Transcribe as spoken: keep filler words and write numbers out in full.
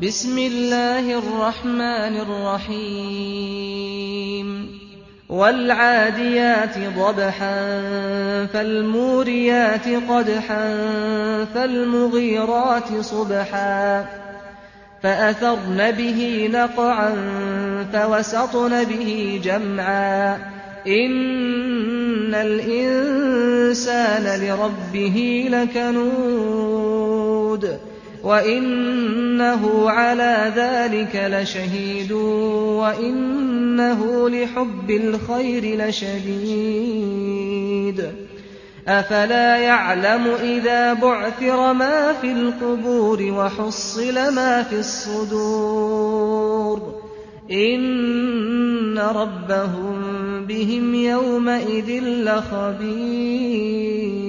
بسم الله الرحمن الرحيم والعاديات ضبحا فالموريات قدحا فالمغيرات صبحا فأثرن به نقعا فوسطن به جمعا إن الإنسان لربه لكنود وإنه على ذلك لشهيد وإنه لحب الخير لشديد أفلا يعلم إذا بعثر ما في القبور وحصل ما في الصدور إن ربهم بهم يومئذ لخبير